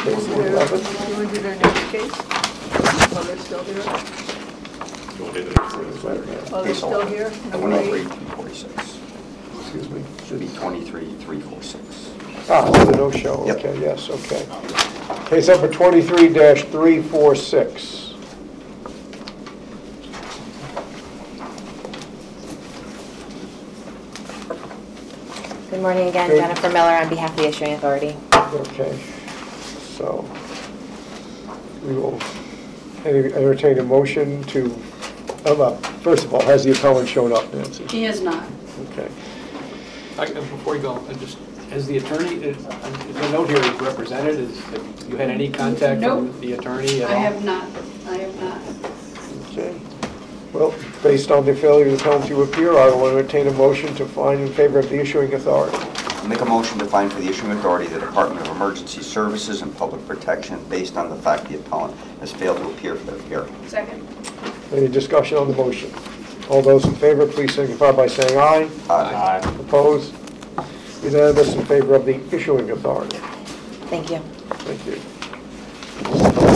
Case You 11. want to do their next case? While they're still here? While they're still here? Number 8? 346. Excuse me. Should be 23-346. Ah, the no-show, Yep. okay, yes, okay. Case number 23-346. Good morning again, Good. Jennifer Miller on behalf of the issuing authority. Okay, so we will entertain a motion to, first of all, has the appellant shown up, Nancy? He is not. Okay. Before you go, has the attorney, the note here is represented, have you had any contact Nope. from the attorney at all? I have not. I have not. Okay. Well, based on the failure of the appellant to appear, I will entertain a motion to find in favor of the issuing authority. I'll make a motion to find for the issuing authority the Department of Emergency Services and Public Protection based on the fact the appellant has failed to appear for the hearing. Second. Any discussion on the motion? All those in favor, please signify by saying aye. Aye. Opposed? Unanimous in favor of the issuing authority. Thank you. Thank you.